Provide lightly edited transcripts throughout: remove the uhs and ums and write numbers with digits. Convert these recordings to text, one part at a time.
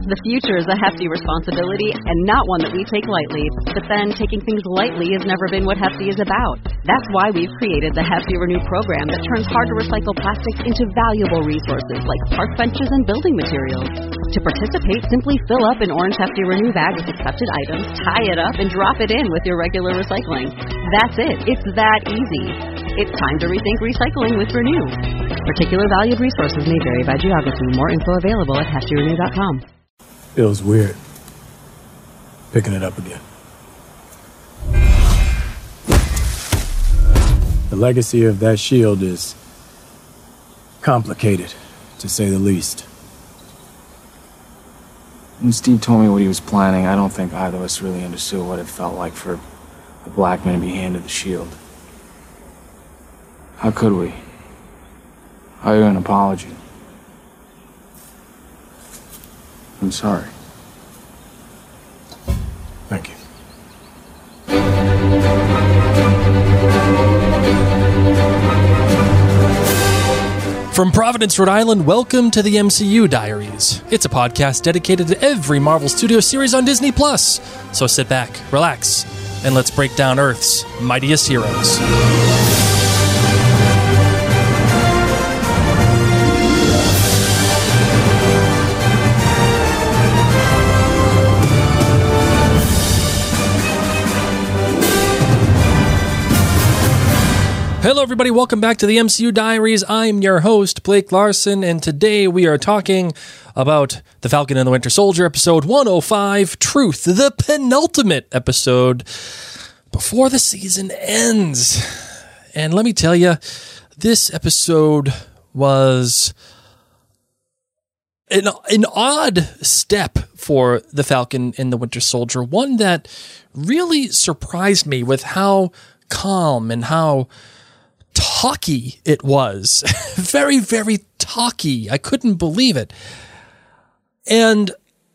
The future is a hefty responsibility and not one that we take lightly. But then, taking things lightly has never been what Hefty is about. That's why we've created the Hefty Renew program that turns hard-to-recycle plastics into valuable resources like park benches and building materials. To participate, simply fill up an orange Hefty Renew bag with accepted items, tie it up, and drop it in with your regular recycling. That's it. It's that easy. It's time to rethink recycling with Renew. Particular valued resources may vary by geography. More info available at heftyrenew.com. Feels weird picking it up again. The legacy of that shield is complicated, to say the least. When Steve told me what he was planning, I don't think either of us really understood what it felt like for the black man to be handed the shield. How could we? I owe you an apology. I'm sorry. Thank you. From Providence, Rhode Island, welcome to the MCU Diaries. It's a podcast dedicated to every Marvel Studios series on Disney+. So sit back, relax, and let's break down Earth's mightiest heroes. Hello everybody, welcome back to the MCU Diaries. I'm your host, Blake Larson, and today we are talking about The Falcon and the Winter Soldier, episode 105, Truth, the penultimate episode before the season ends. And let me tell you, this episode was an odd step for The Falcon and the Winter Soldier, one that really surprised me with how calm and how talky it was. Very, very talky. I couldn't believe it. And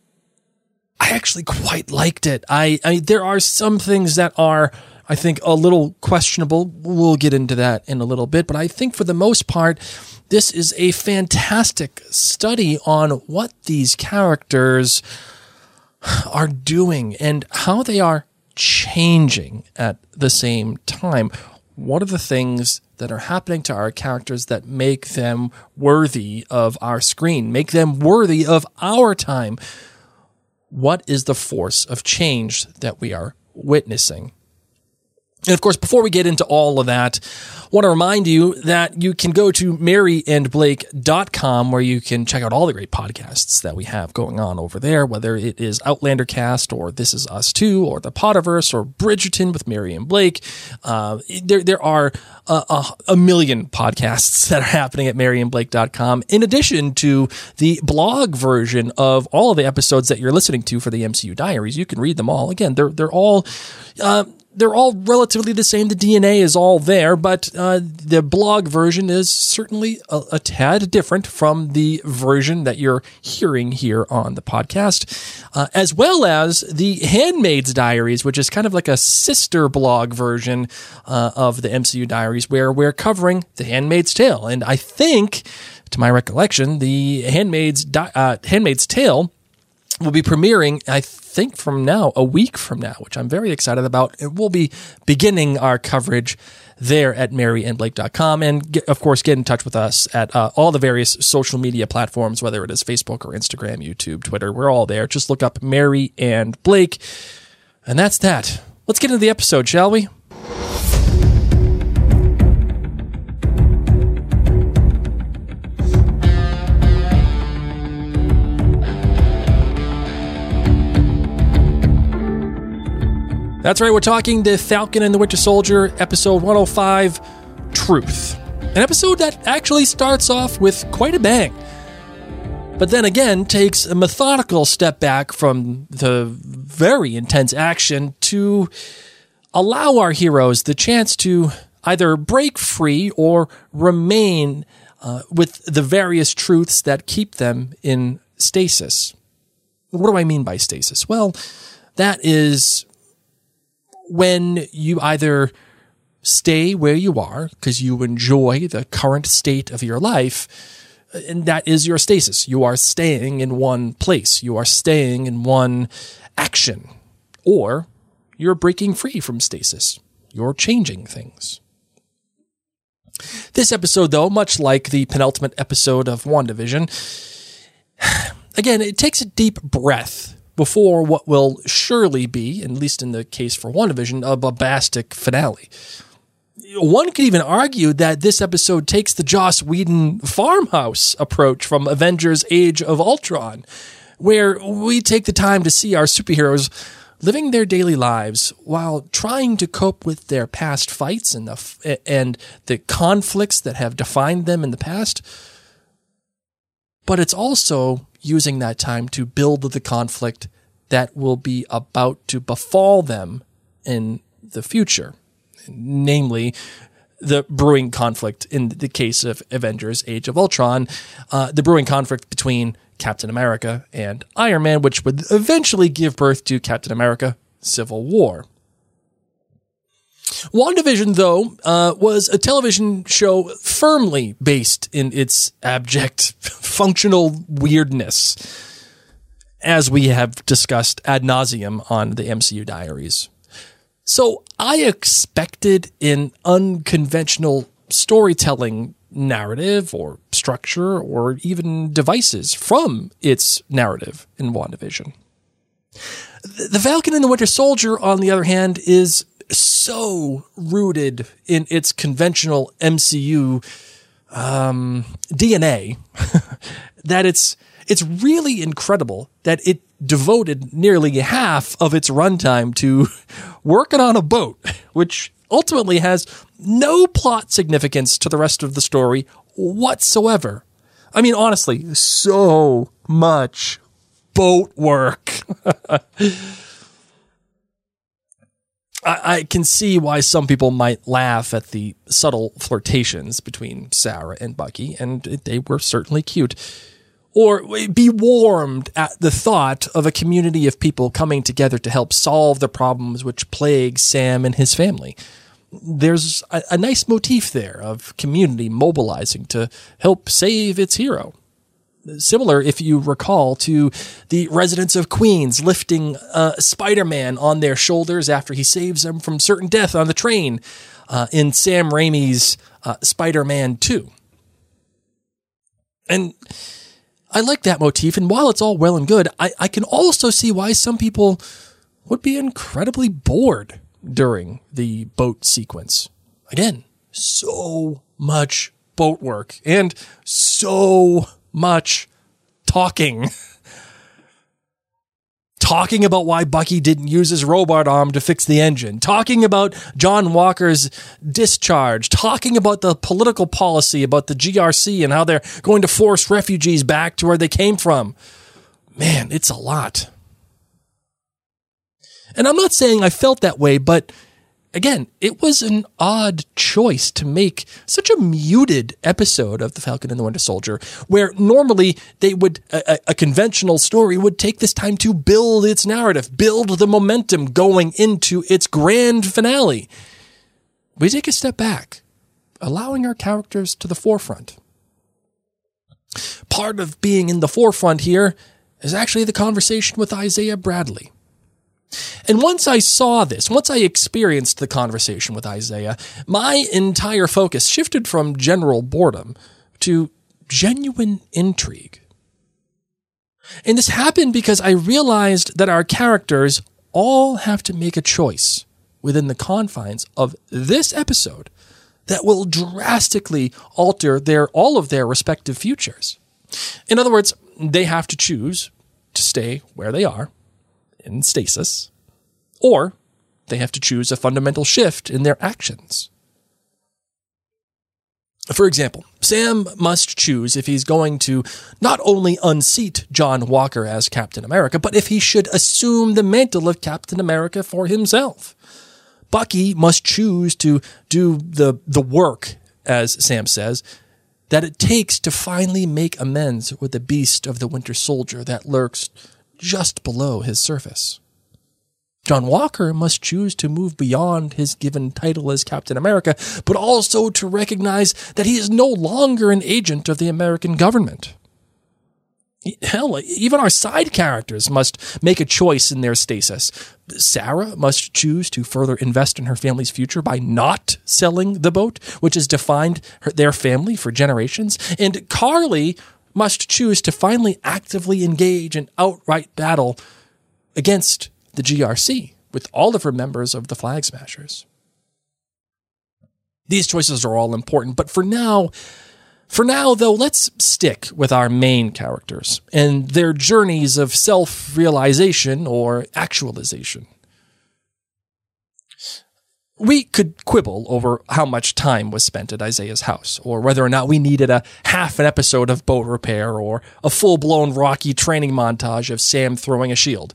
I actually quite liked it. I there are some things that are, I think, a little questionable. We'll get into that in a little bit. But I think for the most part, this is a fantastic study on what these characters are doing and how they are changing at the same time. What are the things that are happening to our characters that make them worthy of our screen, make them worthy of our time? What is the force of change that we are witnessing? And of course, before we get into all of that, I want to remind you that you can go to maryandblake.com where you can check out all the great podcasts that we have going on over there, whether it is Outlander Cast or This Is Us Too or The Potterverse or Bridgerton with Mary and Blake. There are a million podcasts that are happening at maryandblake.com, in addition to the blog version of all of the episodes that you're listening to for the MCU Diaries. You can read them all. Again, they're all relatively the same. The DNA is all there, but the blog version is certainly a tad different from the version that you're hearing here on the podcast, as well as the Handmaid's Diaries, which is kind of like a sister blog version of the MCU Diaries, where we're covering The Handmaid's Tale. And I think, to my recollection, the Handmaid's Tale will be premiering, I think, from now, a week from now, which I'm very excited about. And we'll be beginning our coverage there at maryandblake.com. And, of course, get in touch with us at all the various social media platforms, whether it is Facebook or Instagram, YouTube, Twitter. We're all there. Just look up Mary and Blake. And that's that. Let's get into the episode, shall we? That's right, we're talking The Falcon and the Winter Soldier, episode 105, Truth. An episode that actually starts off with quite a bang, but then again takes a methodical step back from the very intense action to allow our heroes the chance to either break free or remain with the various truths that keep them in stasis. What do I mean by stasis? Well, that is when you either stay where you are because you enjoy the current state of your life, And that is your stasis. You are staying in one place. You are staying in one action. Or you're breaking free from stasis. You're changing things. This episode, though, much like the penultimate episode of WandaVision, again, it takes a deep breath before what will surely be, at least in the case for WandaVision, a bombastic finale. One could even argue that this episode takes the Joss Whedon farmhouse approach from Avengers Age of Ultron, where we take the time to see our superheroes living their daily lives while trying to cope with their past fights and the conflicts that have defined them in the past. But it's also using that time to build the conflict that will be about to befall them in the future. Namely, the brewing conflict in the case of Avengers Age of Ultron, the brewing conflict between Captain America and Iron Man, which would eventually give birth to Captain America Civil War. WandaVision, though, was a television show firmly based in its abject functional weirdness, as we have discussed ad nauseum on the MCU Diaries. So I expected an unconventional storytelling narrative or structure or even devices from its narrative in WandaVision. The Falcon and the Winter Soldier, on the other hand, is so rooted in its conventional MCU DNA that it's really incredible that it devoted nearly half of its runtime to working on a boat, which ultimately has no plot significance to the rest of the story whatsoever. I mean, honestly, so much boat work. I can see why some people might laugh at the subtle flirtations between Sarah and Bucky, and they were certainly cute. Or be warmed at the thought of a community of people coming together to help solve the problems which plague Sam and his family. There's a nice motif there of community mobilizing to help save its hero. Similar, if you recall, to the residents of Queens lifting Spider-Man on their shoulders after he saves them from certain death on the train in Sam Raimi's Spider-Man 2. And I like that motif, and while it's all well and good, I can also see why some people would be incredibly bored during the boat sequence. Again, so much boat work and so much talking. Talking about why Bucky didn't use his robot arm to fix the engine. Talking about John Walker's discharge. Talking about the political policy about the GRC and how they're going to force refugees back to where they came from. Man, it's a lot. And I'm not saying I felt that way, but again, it was an odd choice to make such a muted episode of The Falcon and the Winter Soldier, where normally they would, a conventional story would take this time to build its narrative, build the momentum going into its grand finale. We take a step back, allowing our characters to the forefront. Part of being in the forefront here is actually the conversation with Isaiah Bradley. And once I saw this, once I experienced the conversation with Isaiah, my entire focus shifted from general boredom to genuine intrigue. And this happened because I realized that our characters all have to make a choice within the confines of this episode that will drastically alter all of their respective futures. In other words, they have to choose to stay where they are in stasis, or they have to choose a fundamental shift in their actions. For example, Sam must choose if he's going to not only unseat John Walker as Captain America, but if he should assume the mantle of Captain America for himself. Bucky must choose to do the work, as Sam says, that it takes to finally make amends with the beast of the Winter Soldier that lurks just below his surface. John Walker must choose to move beyond his given title as Captain America, but also to recognize that he is no longer an agent of the American government. Hell, even our side characters must make a choice in their stasis. Sarah must choose to further invest in her family's future by not selling the boat, which has defined their family for generations. And Carly must choose to finally actively engage in outright battle against the GRC with all of her members of the Flag Smashers. These choices are all important, but for now, though, let's stick with our main characters and their journeys of self-realization or actualization. We could quibble over how much time was spent at Isaiah's house, or whether or not we needed a half an episode of boat repair or a full-blown Rocky training montage of Sam throwing a shield.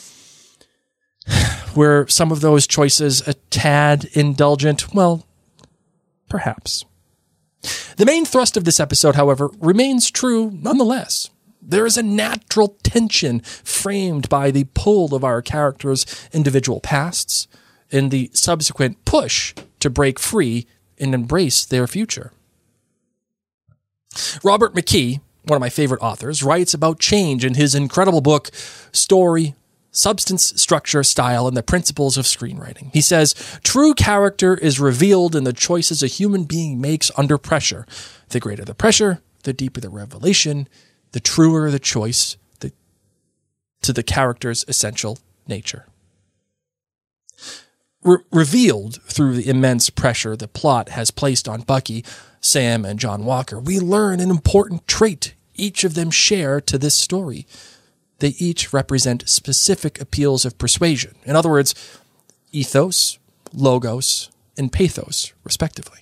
Were some of those choices a tad indulgent? Well, perhaps. The main thrust of this episode, however, remains true nonetheless. There is a natural tension framed by the pull of our characters' individual pasts and the subsequent push to break free and embrace their future. Robert McKee, one of my favorite authors, writes about change in his incredible book, Story, Substance, Structure, Style, and the Principles of Screenwriting. He says, true character is revealed in the choices a human being makes under pressure. The greater the pressure, the deeper the revelation, the truer the choice to the character's essential nature. Revealed through the immense pressure the plot has placed on Bucky, Sam, and John Walker, we learn an important trait each of them share to this story. They each represent specific appeals of persuasion. In other words, ethos, logos, and pathos, respectively.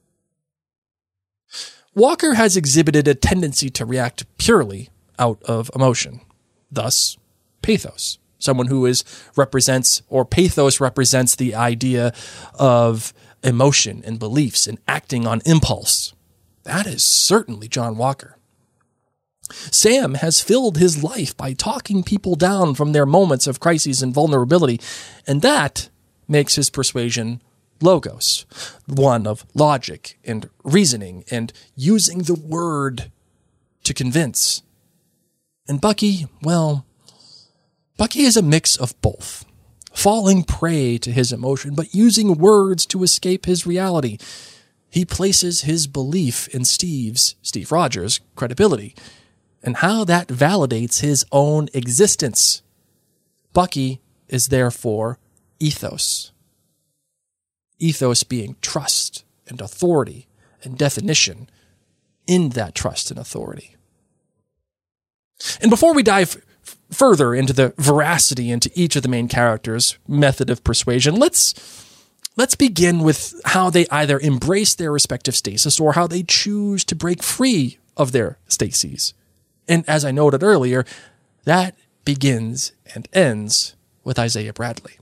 Walker has exhibited a tendency to react purely out of emotion. Thus, pathos. Someone who pathos represents the idea of emotion and beliefs and acting on impulse. That is certainly John Walker. Sam has filled his life by talking people down from their moments of crises and vulnerability, and that makes his persuasion logos, one of logic and reasoning and using the word to convince. And Bucky, well, Bucky is a mix of both, falling prey to his emotion, but using words to escape his reality. He places his belief in Steve Rogers' credibility, and how that validates his own existence. Bucky is therefore ethos. Ethos being trust and authority and definition in that trust and authority. And before we dive further into the veracity into each of the main characters' method of persuasion, let's begin with how they either embrace their respective stasis or how they choose to break free of their stases. And as I noted earlier, that begins and ends with Isaiah Bradley.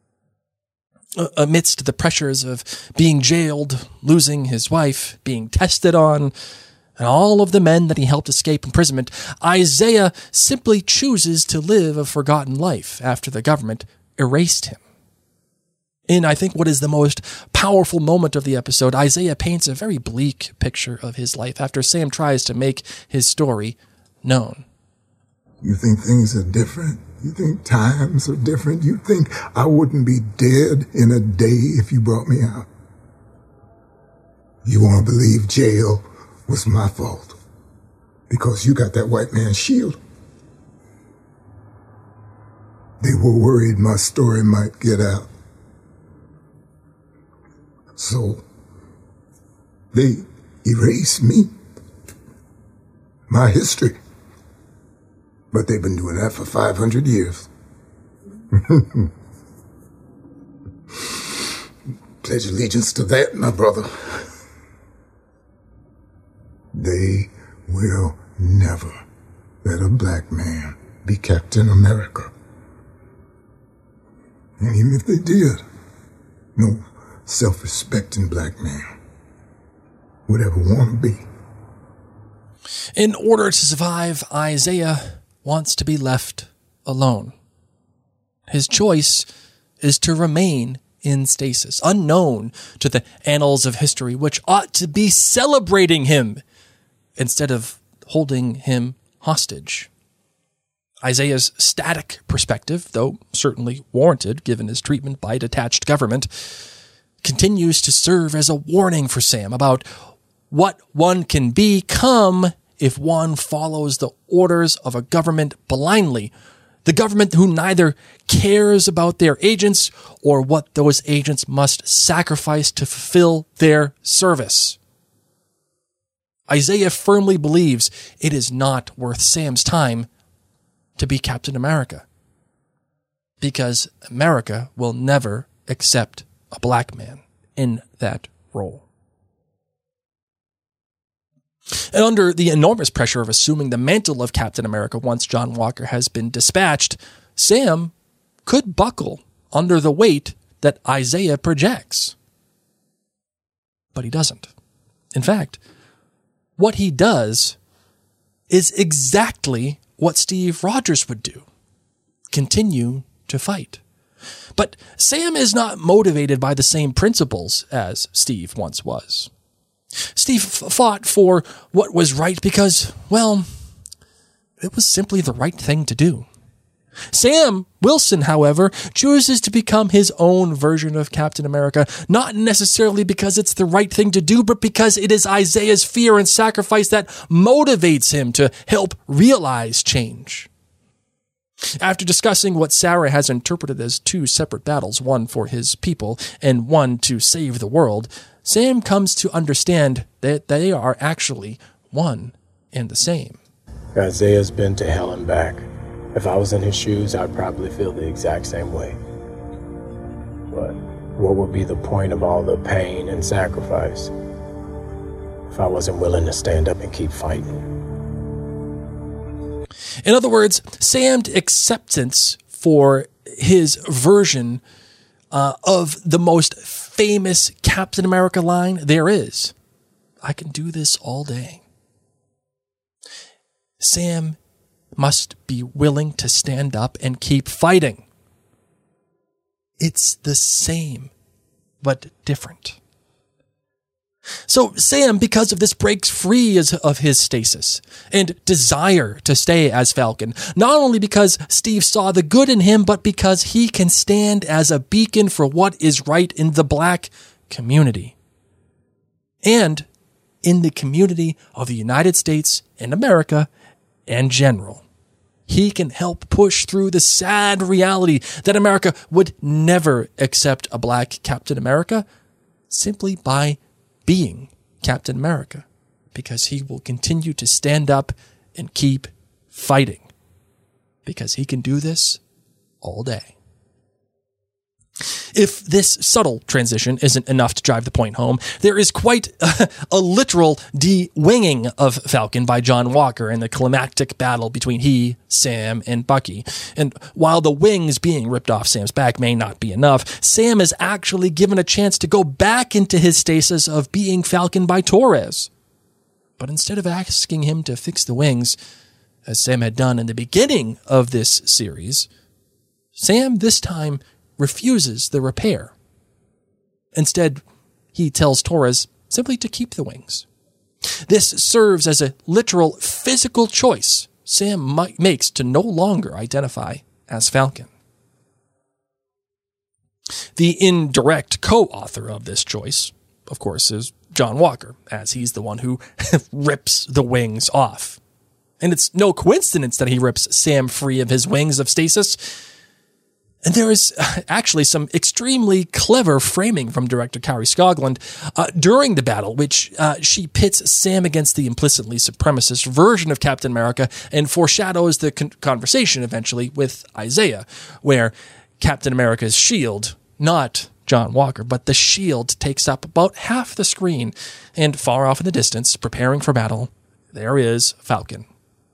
Amidst the pressures of being jailed, losing his wife, being tested on, and all of the men that he helped escape imprisonment, Isaiah simply chooses to live a forgotten life after the government erased him. In, I think, what is the most powerful moment of the episode, Isaiah paints a very bleak picture of his life after Sam tries to make his story known. You think things are different? You think times are different? You think I wouldn't be dead in a day if you brought me out? You want to believe jail was my fault because you got that white man's shield? They were worried my story might get out. So they erased me, my history. But they've been doing that for 500 years. Pledge allegiance to that, my brother. They will never let a black man be Captain America. And even if they did, no self-respecting black man would ever want to be. In order to survive, Isaiah wants to be left alone. His choice is to remain in stasis, unknown to the annals of history, which ought to be celebrating him instead of holding him hostage. Isaiah's static perspective, though certainly warranted given his treatment by a detached government, continues to serve as a warning for Sam about what one can become if one follows the orders of a government blindly. The government who neither cares about their agents or what those agents must sacrifice to fulfill their service. Isaiah firmly believes it is not worth Sam's time to be Captain America, because America will never accept a black man in that role. And under the enormous pressure of assuming the mantle of Captain America once John Walker has been dispatched, Sam could buckle under the weight that Isaiah projects. But he doesn't. In fact, what he does is exactly what Steve Rogers would do: continue to fight. But Sam is not motivated by the same principles as Steve once was. Steve fought for what was right because, well, it was simply the right thing to do. Sam Wilson, however, chooses to become his own version of Captain America, not necessarily because it's the right thing to do, but because it is Isaiah's fear and sacrifice that motivates him to help realize change. After discussing what Sarah has interpreted as two separate battles, one for his people and one to save the world, Sam comes to understand that they are actually one and the same. Isaiah's been to hell and back. If I was in his shoes, I'd probably feel the exact same way. But what would be the point of all the pain and sacrifice if I wasn't willing to stand up and keep fighting? In other words, Sam's acceptance for his version of the most famous Captain America line there is: "I can do this all day." Sam must be willing to stand up and keep fighting. It's the same, but different. So Sam, because of this, breaks free of his stasis and desire to stay as Falcon, not only because Steve saw the good in him, but because he can stand as a beacon for what is right in the black community and in the community of the United States and America in general. He can help push through the sad reality that America would never accept a black Captain America simply by being Captain America, because he will continue to stand up and keep fighting, because he can do this all day. If this subtle transition isn't enough to drive the point home, there is quite a literal de-winging of Falcon by John Walker in the climactic battle between he, Sam, and Bucky. And while the wings being ripped off Sam's back may not be enough, Sam is actually given a chance to go back into his stasis of being Falcon by Torres. But instead of asking him to fix the wings, as Sam had done in the beginning of this series, Sam this time refuses the repair. Instead, he tells Torres simply to keep the wings. This serves as a literal physical choice Sam makes to no longer identify as Falcon. The indirect co-author of this choice, of course, is John Walker, as he's the one who rips the wings off. And it's no coincidence that he rips Sam free of his wings of stasis. And there is actually some extremely clever framing from director Kari Skogland during the battle, which she pits Sam against the implicitly supremacist version of Captain America and foreshadows the conversation eventually with Isaiah, where Captain America's shield, not John Walker, but the shield takes up about half the screen, and far off in the distance, preparing for battle, there is Falcon.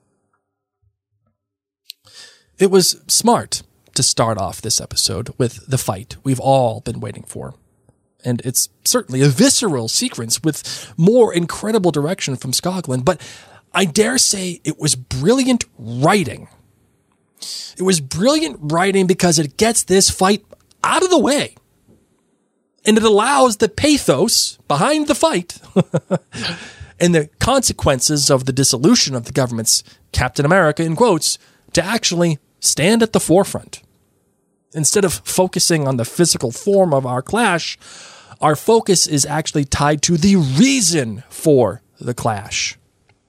It was smart to start off this episode with the fight we've all been waiting for. And it's certainly a visceral sequence with more incredible direction from Skogland, but I dare say it was brilliant writing. It was brilliant writing because it gets this fight out of the way. And it allows the pathos behind the fight and the consequences of the dissolution of the government's Captain America, in quotes, to actually stand at the forefront. Instead of focusing on the physical form of our clash, our focus is actually tied to the reason for the clash.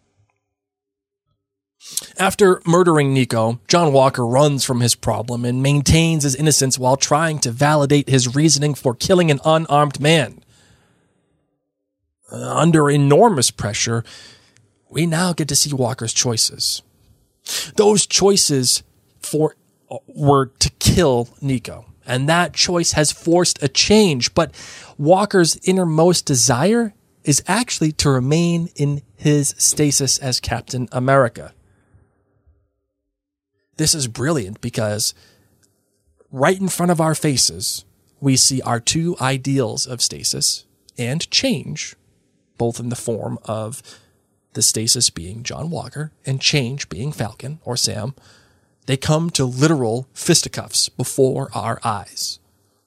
After murdering Nico, John Walker runs from his problem and maintains his innocence while trying to validate his reasoning for killing an unarmed man. Under enormous pressure, we now get to see Walker's choices. Those choices were to kill Nico, and that choice has forced a change, but Walker's innermost desire is actually to remain in his stasis as Captain America. This is brilliant because right in front of our faces, we see our two ideals of stasis and change, both in the form of the stasis being John Walker and change being Falcon or Sam. They come to literal fisticuffs before our eyes.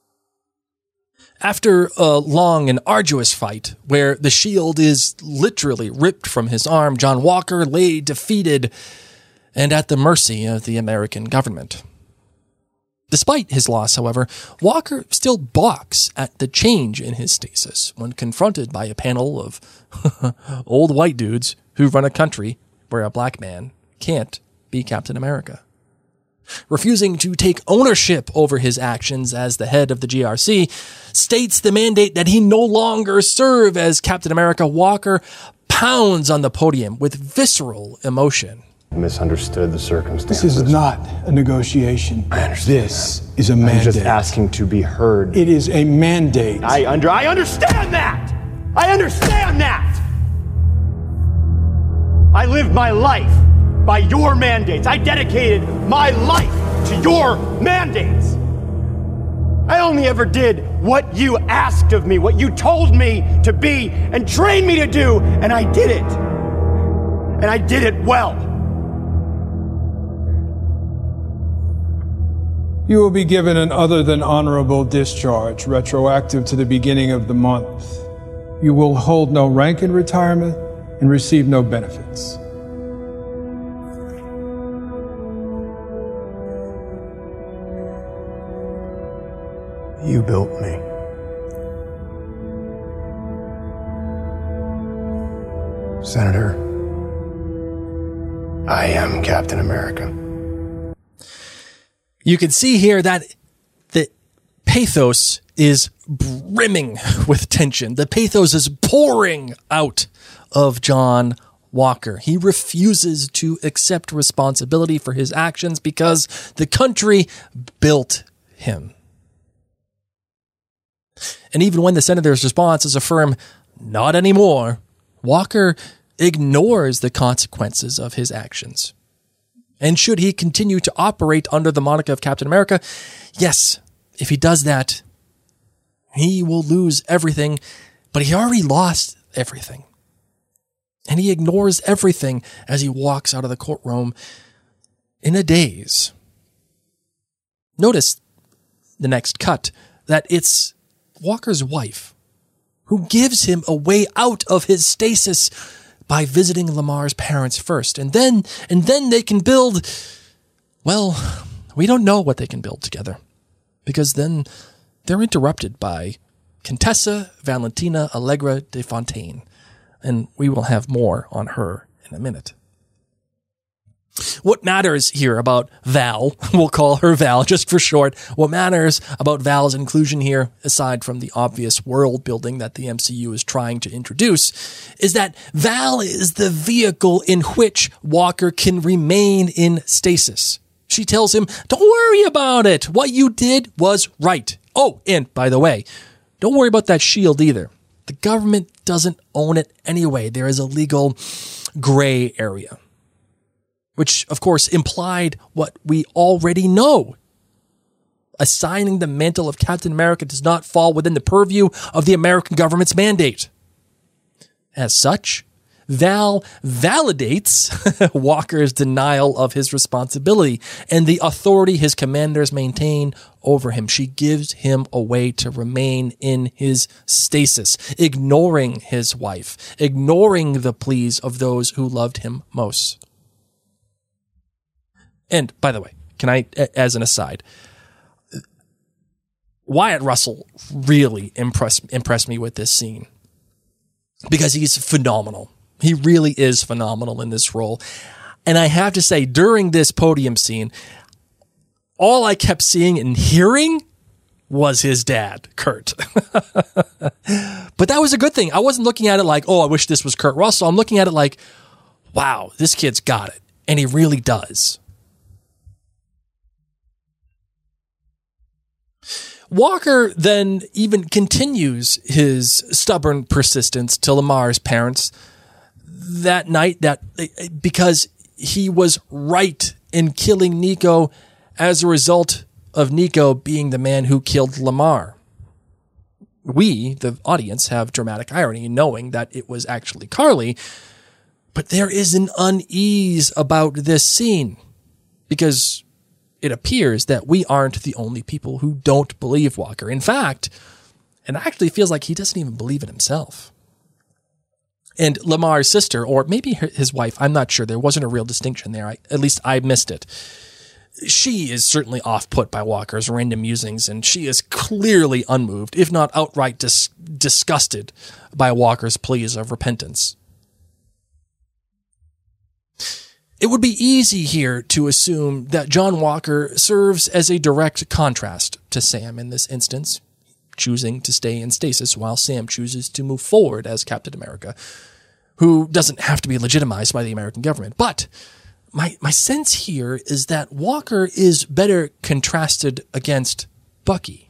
After a long and arduous fight where the shield is literally ripped from his arm, John Walker lay defeated and at the mercy of the American government. Despite his loss, however, Walker still balks at the change in his stasis when confronted by a panel of old white dudes who run a country where a black man can't be Captain America. Refusing to take ownership over his actions as the head of the GRC, states the mandate that he no longer serve as Captain America, Walker pounds on the podium with visceral emotion. Misunderstood the circumstances. This is not a negotiation. I understand. This is a mandate. I'm just asking to be heard. It is a mandate. I understand that! I understand that! I lived my life by your mandates. I dedicated my life to your mandates. I only ever did what you asked of me, what you told me to be and trained me to do, and I did it. And I did it well. You will be given an other than honorable discharge, retroactive to the beginning of the month. You will hold no rank in retirement and receive no benefits. You built me. Senator, I am Captain America. You can see here that the pathos is brimming with tension. The pathos is pouring out of John Walker. He refuses to accept responsibility for his actions because the country built him. And even when the senator's response is a firm, "Not anymore," Walker ignores the consequences of his actions. And should he continue to operate under the moniker of Captain America, yes, if he does that, he will lose everything, but he already lost everything. And he ignores everything as he walks out of the courtroom in a daze. Notice the next cut, that it's Walker's wife who gives him a way out of his stasis by visiting Lamar's parents first. And then they can build, well, we don't know what they can build together. Because then they're interrupted by Contessa Valentina Allegra de Fontaine. And we will have more on her in a minute. What matters here about Val, we'll call her Val just for short, what matters about Val's inclusion here, aside from the obvious world building that the MCU is trying to introduce, is that Val is the vehicle in which Walker can remain in stasis. She tells him, "Don't worry about it. What you did was right. Oh, and by the way, don't worry about that shield either. The government doesn't own it anyway. There is a legal gray area." Which, of course, implied what we already know. Assigning the mantle of Captain America does not fall within the purview of the American government's mandate. As such, Val validates Walker's denial of his responsibility and the authority his commanders maintain over him. She gives him a way to remain in his stasis, ignoring his wife, ignoring the pleas of those who loved him most. And by the way, can I, as an aside, Wyatt Russell really impressed me with this scene because he's phenomenal. He really is phenomenal in this role. And I have to say, during this podium scene, all I kept seeing and hearing was his dad, Kurt. But that was a good thing. I wasn't looking at it like, oh, I wish this was Kurt Russell. I'm looking at it like, wow, this kid's got it. And he really does. Walker then even continues his stubborn persistence to Lamar's parents that night because he was right in killing Nico as a result of Nico being the man who killed Lamar. We, the audience, have dramatic irony in knowing that it was actually Carly, but there is an unease about this scene because it appears that we aren't the only people who don't believe Walker. In fact, it actually feels like he doesn't even believe it himself. And Lamar's sister, or maybe his wife, I'm not sure. There wasn't a real distinction there. At least I missed it. She is certainly off-put by Walker's random musings, and she is clearly unmoved, if not outright disgusted by Walker's pleas of repentance. It would be easy here to assume that John Walker serves as a direct contrast to Sam in this instance, choosing to stay in stasis while Sam chooses to move forward as Captain America, who doesn't have to be legitimized by the American government. But my sense here is that Walker is better contrasted against Bucky.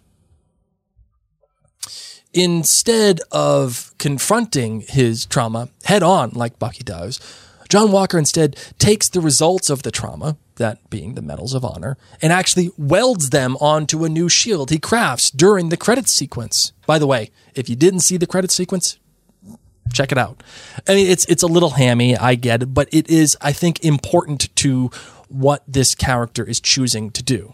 Instead of confronting his trauma head on like Bucky does, John Walker instead takes the results of the trauma, that being the Medals of Honor, and actually welds them onto a new shield he crafts during the credits sequence. By the way, if you didn't see the credits sequence, check it out. I mean, it's a little hammy, I get it, but it is, I think, important to what this character is choosing to do.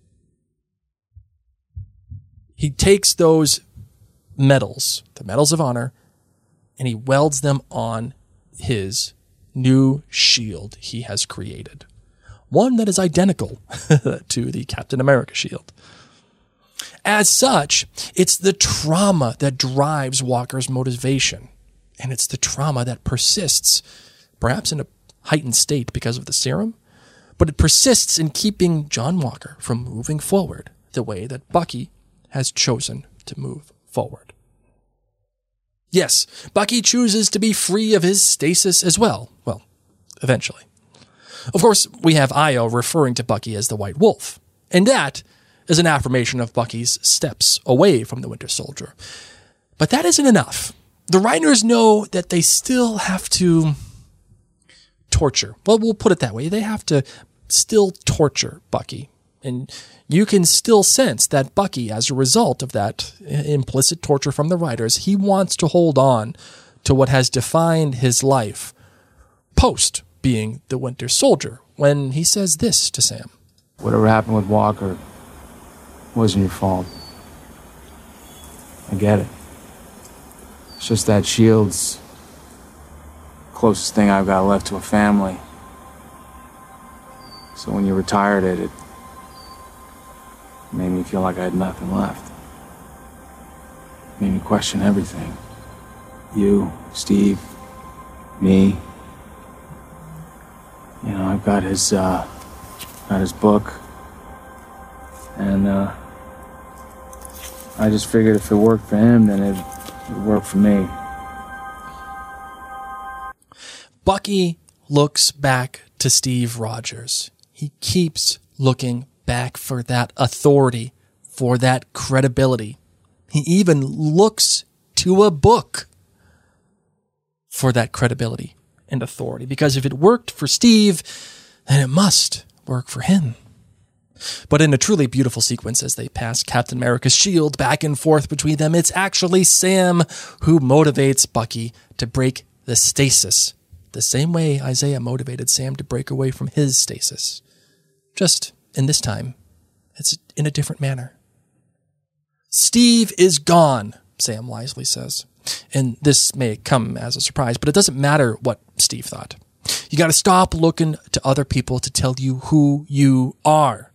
He takes those medals, the Medals of Honor, and he welds them on his new shield he has created. One that is identical to the Captain America shield. As such, it's the trauma that drives Walker's motivation. And it's the trauma that persists, perhaps in a heightened state because of the serum, but it persists in keeping John Walker from moving forward the way that Bucky has chosen to move forward. Yes, Bucky chooses to be free of his stasis as well. Well, eventually. Of course, we have Io referring to Bucky as the White Wolf, and that is an affirmation of Bucky's steps away from the Winter Soldier. But that isn't enough. The writers know that they still have to torture. Well, we'll put it that way. They have to still torture Bucky. And you can still sense that Bucky, as a result of that implicit torture from the writers, he wants to hold on to what has defined his life post being the Winter Soldier when he says this to Sam. Whatever happened with Walker wasn't your fault. I get it. It's just that shield's closest thing I've got left to a family. So when you retired it made me feel like I had nothing left. Made me question everything. You, Steve, me. You know, I've got his book. And, I just figured if it worked for him, then it would work for me. Bucky looks back to Steve Rogers. He keeps looking back for that authority, for that credibility. He even looks to a book for that credibility and authority. Because if it worked for Steve, then it must work for him. But in a truly beautiful sequence as they pass Captain America's shield back and forth between them, it's actually Sam who motivates Bucky to break the stasis, the same way Isaiah motivated Sam to break away from his stasis. Just in this time, it's in a different manner. Steve is gone, Sam wisely says. And this may come as a surprise, but it doesn't matter what Steve thought. You got to stop looking to other people to tell you who you are.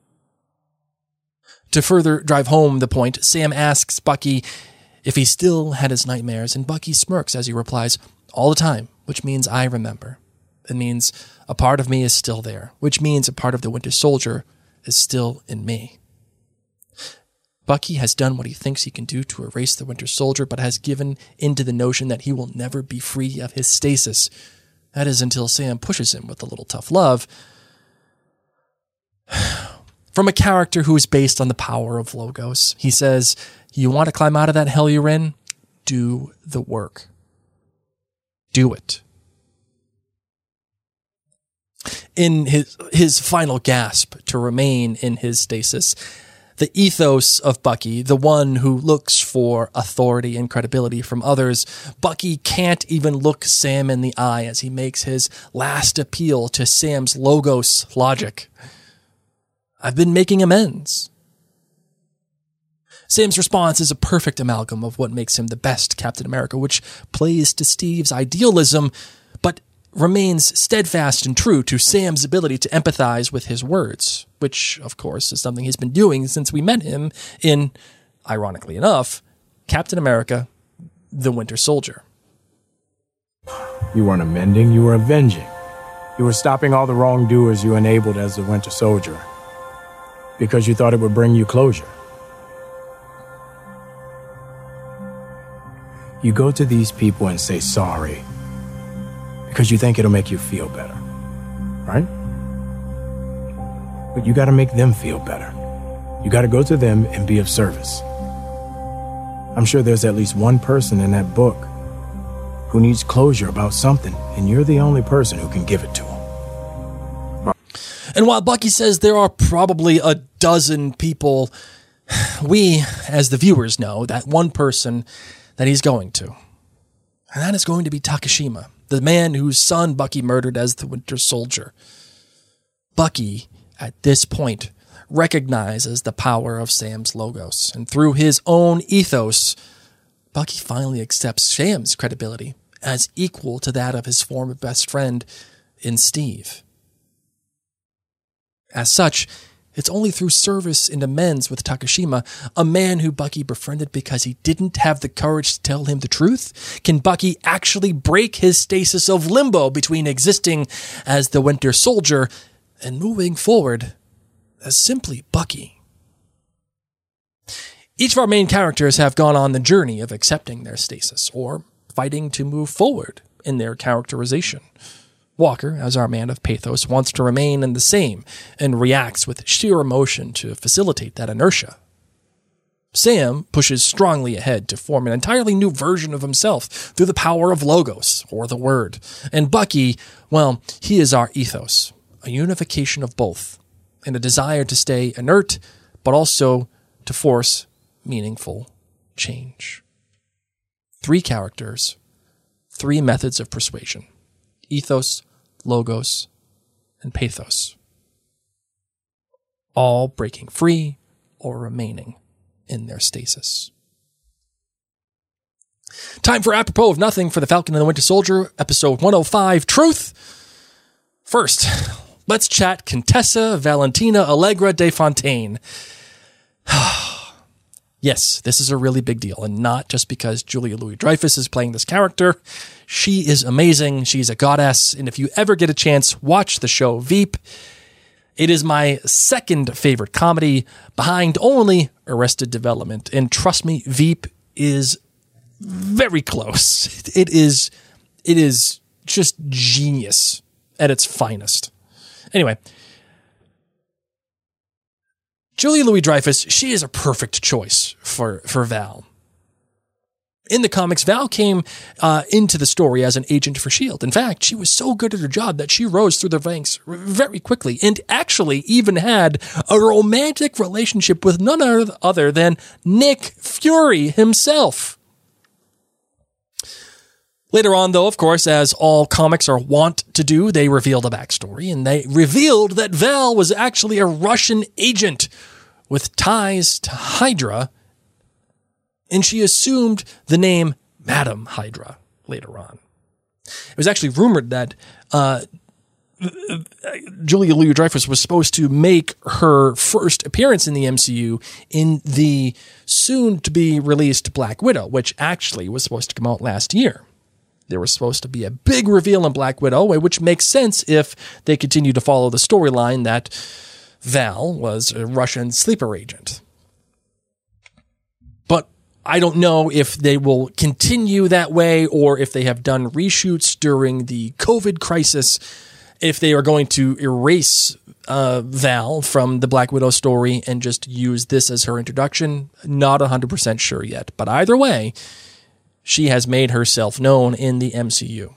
To further drive home the point, Sam asks Bucky if he still had his nightmares, and Bucky smirks as he replies, all the time, which means I remember. It means a part of me is still there, which means a part of the Winter Soldier is still in me. Bucky has done what he thinks he can do to erase the Winter Soldier, but has given into the notion that he will never be free of his stasis. That is until Sam pushes him with a little tough love from a character who is based on the power of Logos. He says, you want to climb out of that hell you're in? Do the work. Do it. In his final gasp to remain in his stasis, the ethos of Bucky, the one who looks for authority and credibility from others, Bucky can't even look Sam in the eye as he makes his last appeal to Sam's Logos logic. I've been making amends. Sam's response is a perfect amalgam of what makes him the best Captain America, which plays to Steve's idealism, but remains steadfast and true to Sam's ability to empathize with his words, which, of course, is something he's been doing since we met him in, ironically enough, Captain America, the Winter Soldier. You weren't amending, you were avenging. You were stopping all the wrongdoers you enabled as the Winter Soldier because you thought it would bring you closure. You go to these people and say sorry because you think it'll make you feel better, right? But you got to make them feel better. You got to go to them and be of service. I'm sure there's at least one person in that book who needs closure about something, and you're the only person who can give it to him. And while Bucky says there are probably a dozen people, we, as the viewers, know that one person that he's going to. And that is going to be Takashima, the man whose son Bucky murdered as the Winter Soldier. Bucky, at this point, recognizes the power of Sam's Logos, and through his own ethos, Bucky finally accepts Sam's credibility as equal to that of his former best friend in Steve. As such, it's only through service and amends with Takashima, a man who Bucky befriended because he didn't have the courage to tell him the truth, can Bucky actually break his stasis of limbo between existing as the Winter Soldier and moving forward as simply Bucky. Each of our main characters have gone on the journey of accepting their stasis or fighting to move forward in their characterization. Walker, as our man of pathos, wants to remain in the same and reacts with sheer emotion to facilitate that inertia. Sam pushes strongly ahead to form an entirely new version of himself through the power of Logos, or the Word. And Bucky, well, he is our ethos, a unification of both, and a desire to stay inert, but also to force meaningful change. 3 characters, 3 methods of persuasion: ethos, Logos, and pathos. All breaking free or remaining in their stasis. Time for Apropos of Nothing for The Falcon and the Winter Soldier, episode 105, Truth. First, let's chat Contessa Valentina Allegra de Fontaine. Yes, this is a really big deal, and not just because Julia Louis-Dreyfus is playing this character. She is amazing. She's a goddess, and if you ever get a chance, watch the show Veep. It is my second favorite comedy, behind only Arrested Development, and trust me, Veep is very close. It is just genius at its finest. Anyway, Julia Louis-Dreyfus, she is a perfect choice for Val. In the comics, Val came into the story as an agent for S.H.I.E.L.D. In fact, she was so good at her job that she rose through the ranks very quickly and actually even had a romantic relationship with none other than Nick Fury himself. Later on, though, of course, as all comics are wont to do, they revealed a backstory, and they revealed that Val was actually a Russian agent with ties to Hydra, and she assumed the name Madam Hydra later on. It was actually rumored that Julia Louis-Dreyfus was supposed to make her first appearance in the MCU in the soon-to-be-released Black Widow, which actually was supposed to come out last year. There was supposed to be a big reveal in Black Widow, which makes sense if they continue to follow the storyline that Val was a Russian sleeper agent. But I don't know if they will continue that way or if they have done reshoots during the COVID crisis, if they are going to erase Val from the Black Widow story and just use this as her introduction. Not 100% sure yet. But either way, she has made herself known in the MCU.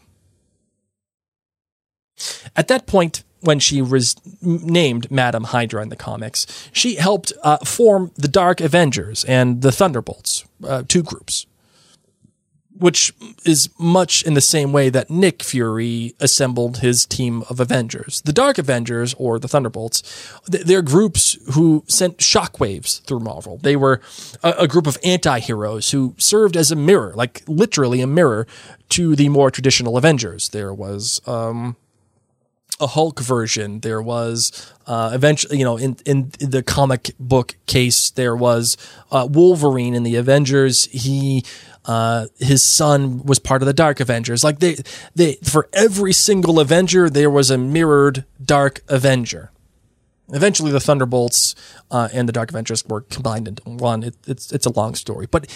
At that point, when she was named Madam Hydra in the comics, she helped form the Dark Avengers and the Thunderbolts, two groups, which is much in the same way that Nick Fury assembled his team of Avengers. The Dark Avengers, or the Thunderbolts, they're groups who sent shockwaves through Marvel. They were a group of anti-heroes who served as a mirror, like literally a mirror, to the more traditional Avengers. There was a Hulk version. There was eventually, in the comic book case, there was Wolverine in the Avengers. His son was part of the Dark Avengers. Like they for every single Avenger, there was a mirrored Dark Avenger. Eventually, the Thunderbolts and the Dark Avengers were combined into one. It's a long story, but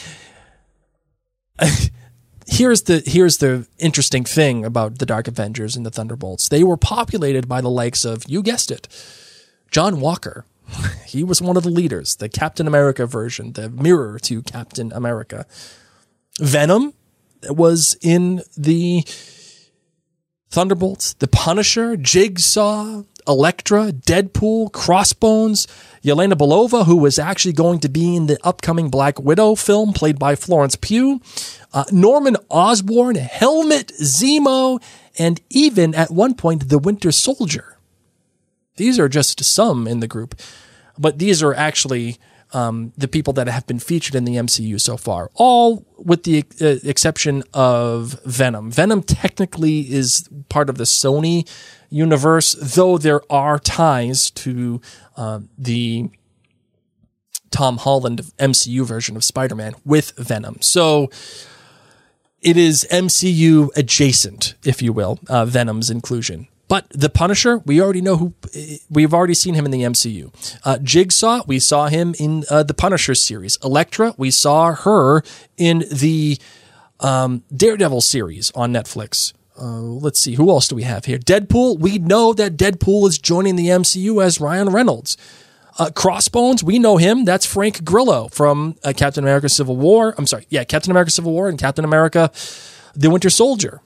here's the interesting thing about the Dark Avengers and the Thunderbolts. They were populated by the likes of, you guessed it, John Walker. He was one of the leaders, the Captain America version, the mirror to Captain America. Venom was in the Thunderbolts, the Punisher, Jigsaw, Elektra, Deadpool, Crossbones, Yelena Belova, who was actually going to be in the upcoming Black Widow film played by Florence Pugh, Norman Osborn, Helmut Zemo, and even at one point the Winter Soldier. These are just some in the group, but these are actually the people that have been featured in the MCU so far, all with the exception of Venom. Venom technically is part of the Sony universe, though there are ties to the Tom Holland MCU version of Spider-Man with Venom. So it is MCU adjacent, if you will, Venom's inclusion. But the Punisher, we already know we've already seen him in the MCU. Jigsaw, we saw him in the Punisher series. Elektra, we saw her in the Daredevil series on Netflix. Let's see, who else do we have here? Deadpool, we know that Deadpool is joining the MCU as Ryan Reynolds. Crossbones, we know him. That's Frank Grillo from Captain America Civil War. Captain America Civil War and Captain America The Winter Soldier.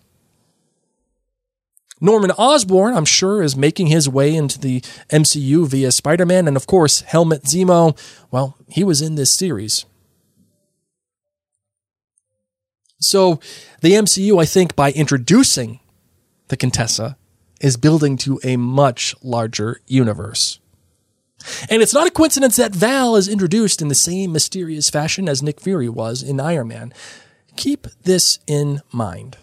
Norman Osborn, I'm sure, is making his way into the MCU via Spider-Man. And of course, Helmut Zemo, well, he was in this series. So the MCU, I think, by introducing the Contessa, is building to a much larger universe. And it's not a coincidence that Val is introduced in the same mysterious fashion as Nick Fury was in Iron Man. Keep this in mind.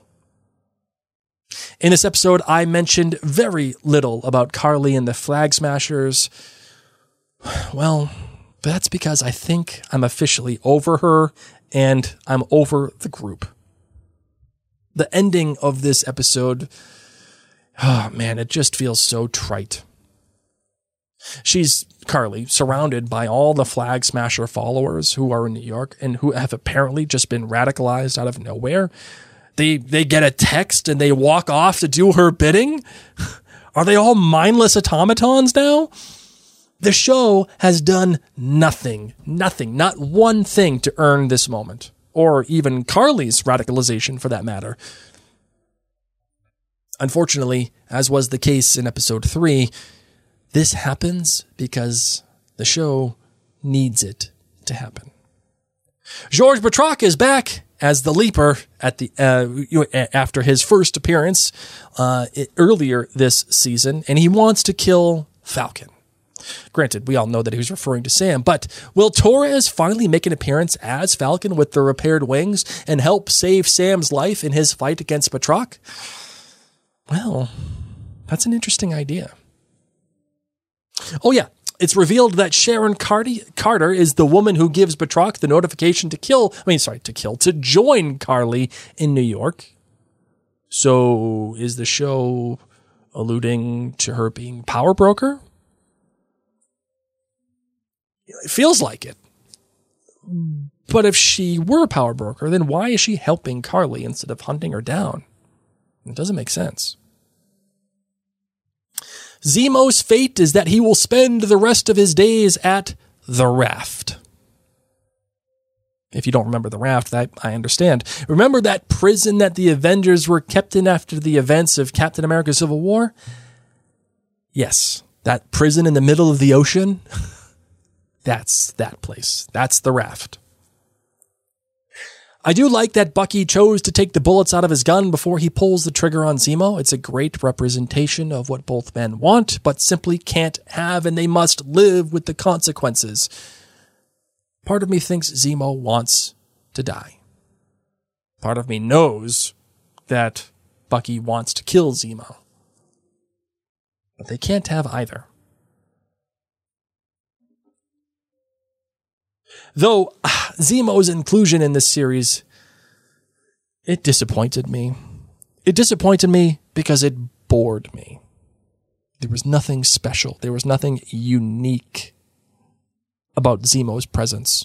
In this episode, I mentioned very little about Carly and the Flag Smashers. Well, that's because I think I'm officially over her and I'm over the group. The ending of this episode, oh man, it just feels so trite. She's, Carly, surrounded by all the Flag Smasher followers who are in New York and who have apparently just been radicalized out of nowhere. They get a text and they walk off to do her bidding? Are they all mindless automatons now? The show has done nothing, not one thing to earn this moment, or even Carly's radicalization for that matter. Unfortunately, as was the case in episode 3, this happens because the show needs it to happen. George Batrach is back as the Leaper after his first appearance earlier this season, and he wants to kill Falcon. Granted, we all know that he was referring to Sam, but will Torres finally make an appearance as Falcon with the repaired wings and help save Sam's life in his fight against Batroc? Well, that's an interesting idea. Oh yeah, it's revealed that Sharon Carter is the woman who gives Batroc the notification to join Karli in New York. So is the show alluding to her being power broker? It feels like it. But if she were a power broker, then why is she helping Karli instead of hunting her down? It doesn't make sense. Zemo's fate is that he will spend the rest of his days at the Raft. If you don't remember the Raft, that I understand. Remember that prison that the Avengers were kept in after the events of Captain America Civil War? Yes, that prison in the middle of the ocean. That's that place. That's the Raft. I do like that Bucky chose to take the bullets out of his gun before he pulls the trigger on Zemo. It's a great representation of what both men want, but simply can't have, and they must live with the consequences. Part of me thinks Zemo wants to die. Part of me knows that Bucky wants to kill Zemo. But they can't have either. Though Zemo's inclusion in this series, it disappointed me. It disappointed me because it bored me. There was nothing special. There was nothing unique about Zemo's presence.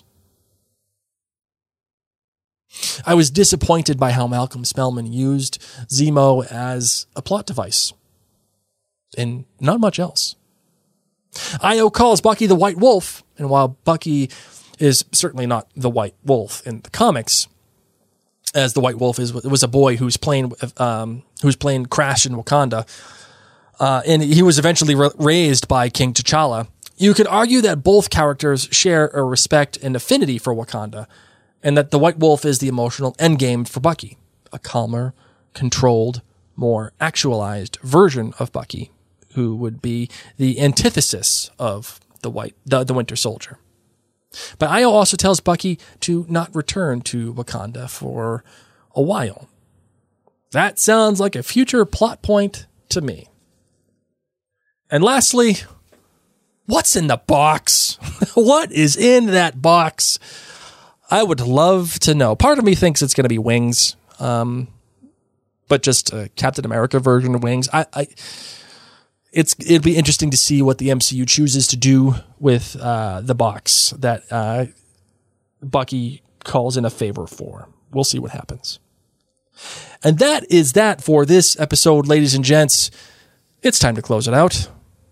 I was disappointed by how Malcolm Spellman used Zemo as a plot device. And not much else. Io calls Bucky the White Wolf, and while Bucky is certainly not the White Wolf in the comics, as the White Wolf was a boy who's playing Crash in Wakanda, and he was eventually raised by King T'Challa. You could argue that both characters share a respect and affinity for Wakanda, and that the White Wolf is the emotional endgame for Bucky, a calmer, controlled, more actualized version of Bucky, who would be the antithesis of the Winter Soldier. But Io also tells Bucky to not return to Wakanda for a while. That sounds like a future plot point to me. And lastly, what's in the box? What is in that box? I would love to know. Part of me thinks it's going to be wings, but just a Captain America version of wings. It'd be interesting to see what the MCU chooses to do with the box that Bucky calls in a favor for. We'll see what happens. And that is that for this episode, ladies and gents. It's time to close it out.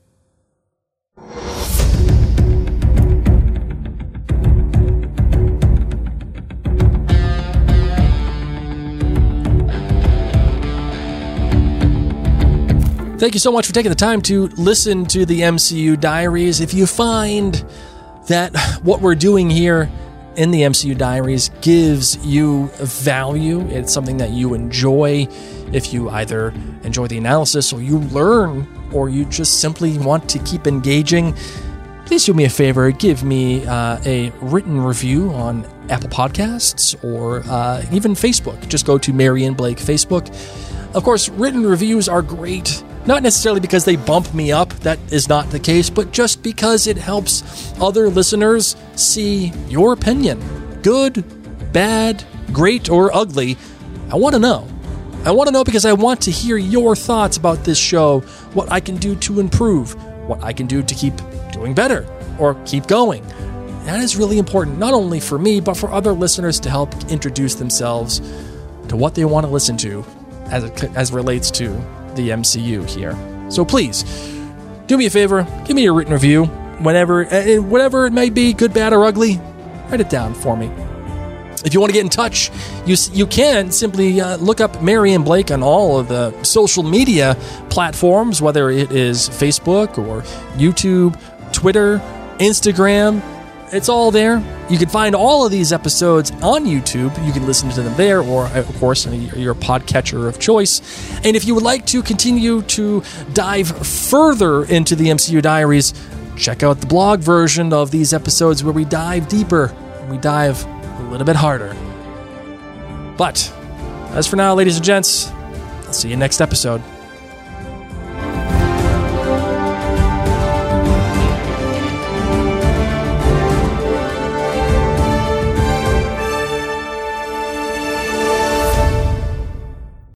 Thank you so much for taking the time to listen to the MCU Diaries. If you find that what we're doing here in the MCU Diaries gives you value, it's something that you enjoy, if you either enjoy the analysis or you learn or you just simply want to keep engaging, please do me a favor, give me a written review on Apple Podcasts or even Facebook. Just go to Marion Blake Facebook. Of course, written reviews are great. Not necessarily because they bump me up, that is not the case, but just because it helps other listeners see your opinion. Good, bad, great, or ugly. I want to know. I want to know because I want to hear your thoughts about this show, what I can do to improve, what I can do to keep doing better, or keep going. That is really important, not only for me, but for other listeners to help introduce themselves to what they want to listen to as it relates to the MCU here. So please, do me a favor, give me a written review, whatever it may be, good, bad, or ugly, write it down for me. If you want to get in touch, you can simply look up Marion Blake on all of the social media platforms, whether it is Facebook or YouTube, Twitter, Instagram, It's all there. You can find all of these episodes on YouTube. You can listen to them there, or, of course, in your podcatcher of choice. And if you would like to continue to dive further into the MCU Diaries, check out the blog version of these episodes where we dive deeper. We dive a little bit harder. But as for now, ladies and gents, I'll see you next episode.